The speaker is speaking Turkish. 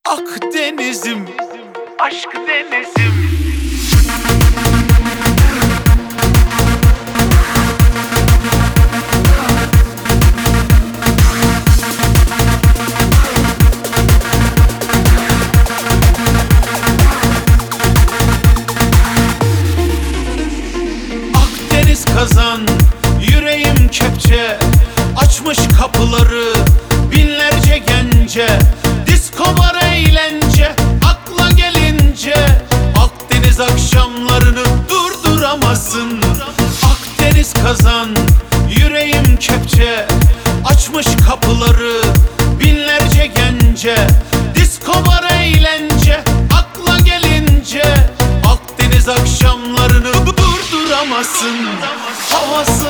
Akdeniz'im, aşk denizim. Akdeniz kazan, yüreğim kepçe, açmış kapıları binlerce gence. Disko var, eğlence akla gelince, Akdeniz akşamlarını durduramazsın. Akdeniz kazan, yüreğim kepçe, açmış kapıları binlerce gence. Disko var, eğlence akla gelince, Akdeniz akşamlarını durduramazsın. Havası